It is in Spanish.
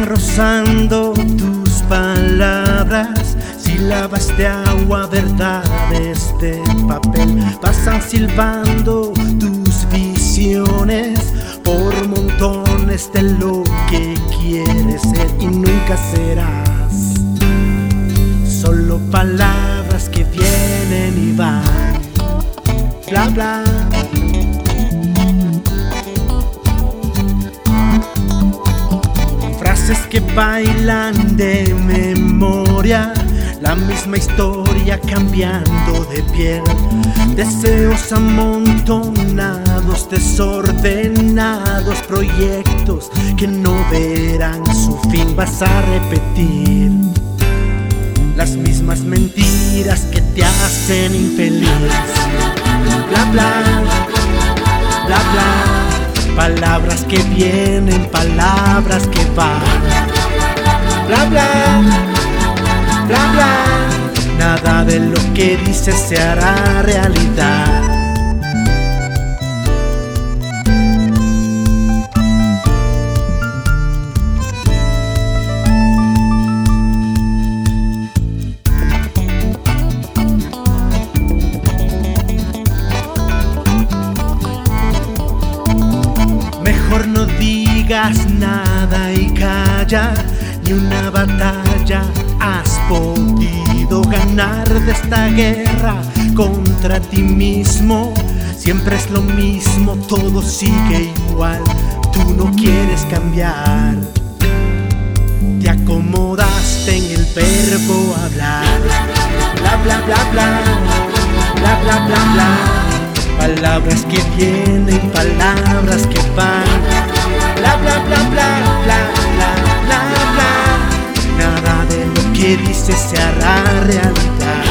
Van rozando tus palabras, sílabas de agua, verdades de papel. Pasan silbando tus visiones por montones de lo que quieres ser y nunca serás. Solo palabras que vienen y van, bla bla. Frases que bailan de memoria, la misma historia cambiando de piel. Deseos amontonados, desordenados, proyectos que no verán su fin. Vas a repetir las mismas mentiras que te hacen infeliz. Bla bla, bla bla. Palabras que vienen, palabras que van. Bla bla, bla bla. Nada de lo que dices se hará realidad. Mejor no digas nada y calla, ni una batalla has podido ganar de esta guerra contra ti mismo. Siempre es lo mismo, todo sigue igual, tú no quieres cambiar. Te acomodaste en el verbo hablar, bla bla bla bla, bla bla bla bla. Palabras que vienen, palabras que van, bla bla bla bla bla bla bla bla. Nada de lo que dices se hará realidad.